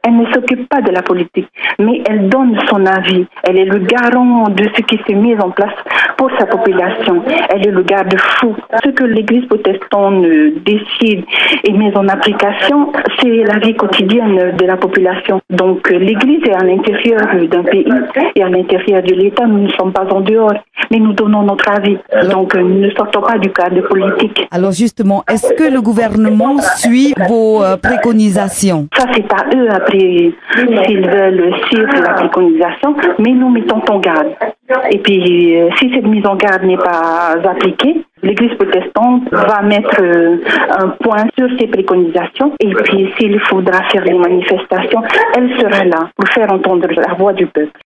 Elle ne s'occupe pas de la politique, mais elle donne son avis. Elle est le garant de ce qui s'est mis en place pour sa population. Elle est le garde-fou. Ce que l'Église protestante décide et met en application, c'est la vie quotidienne de la population. Donc l'Église est à l'intérieur d'un pays et à l'intérieur de l'État. Nous ne sommes pas en dehors, mais nous donnons notre avis. Donc nous ne sortons pas du cadre politique. Alors justement, est-ce que le gouvernement suit vos préconisations? Ça, c'est à eux après s'ils veulent suivre la préconisation, mais nous mettons en garde. Et puis, si cette mise en garde n'est pas appliquée, l'Église protestante va mettre un point sur ces préconisations. Et puis, s'il faudra faire des manifestations, elle sera là pour faire entendre la voix du peuple.